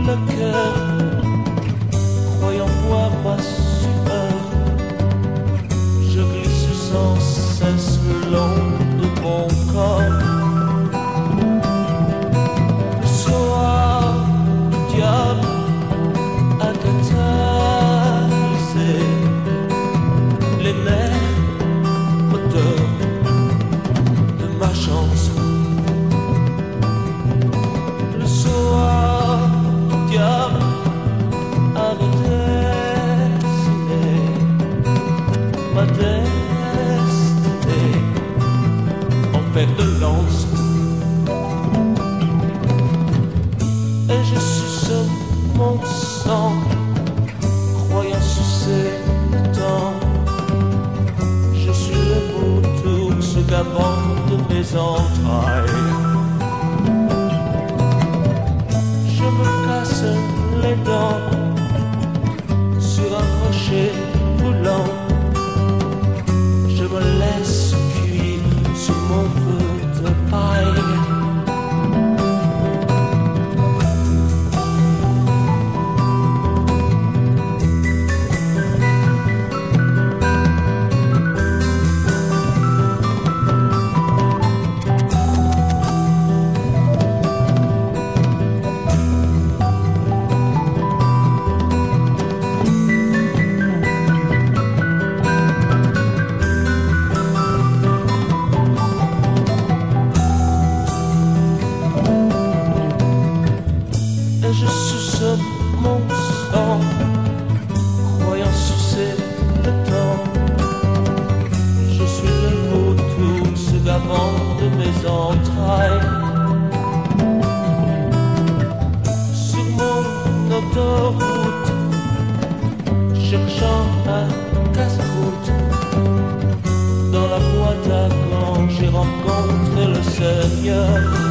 le cœur, croyant voir ma sueur. Je glisse sans cesse le long de mon corps. Le soir, le diable a catalysé les nerfs moteurs de ma chance. Le soir, le diable avait dessiné ma destinée en fer de lance. Et je suce mon sang, croyant sucer le temps. Je suis le vautour se gavant de mes entrailles. Je me casse les dents sur un rocher roulant. Je me laisse cuire sous mon feu de paille. Et je suce mon sang, croyant sucer le temps. Je suis le vautour se gavant de mes entrailles. Sur mon autoroute, cherchant un casse-croûte, dans la boîte à gants, j'ai rencontré le Seigneur.